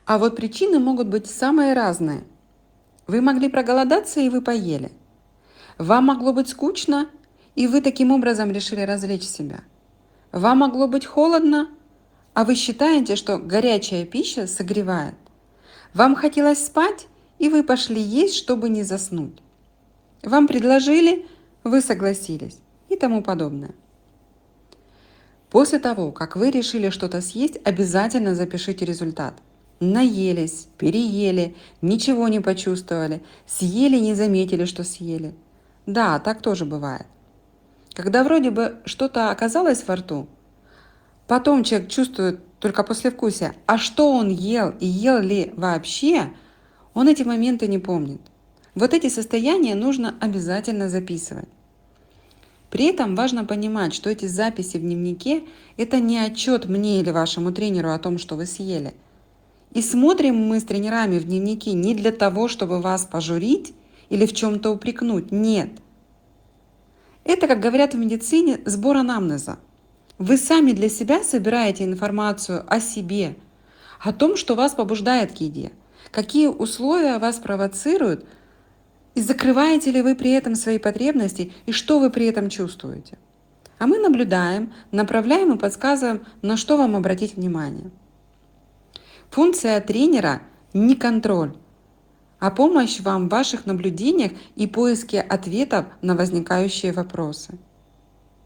А вот причины могут быть самые разные. Вы могли проголодаться, и вы поели. Вам могло быть скучно, и вы таким образом решили развлечь себя. Вам могло быть холодно, а вы считаете, что горячая пища согревает. Вам хотелось спать, и вы пошли есть, чтобы не заснуть. Вам предложили, вы согласились и тому подобное. После того, как вы решили что-то съесть, обязательно запишите результат. Наелись, переели, ничего не почувствовали, съели, не заметили, что съели. Да, так тоже бывает. Когда вроде бы что-то оказалось во рту, потом человек чувствует только послевкусие, а что он ел и ел ли вообще, он эти моменты не помнит. Вот эти состояния нужно обязательно записывать. При этом важно понимать, что эти записи в дневнике – это не отчет мне или вашему тренеру о том, что вы съели. И смотрим мы с тренерами в дневники не для того, чтобы вас пожурить или в чем-то упрекнуть. Нет. Это, как говорят в медицине, сбор анамнеза. Вы сами для себя собираете информацию о себе, о том, что вас побуждает к еде, какие условия вас провоцируют, и закрываете ли вы при этом свои потребности и что вы при этом чувствуете. А мы наблюдаем, направляем и подсказываем, на что вам обратить внимание. Функция тренера не контроль, а помощь вам в ваших наблюдениях и поиске ответов на возникающие вопросы.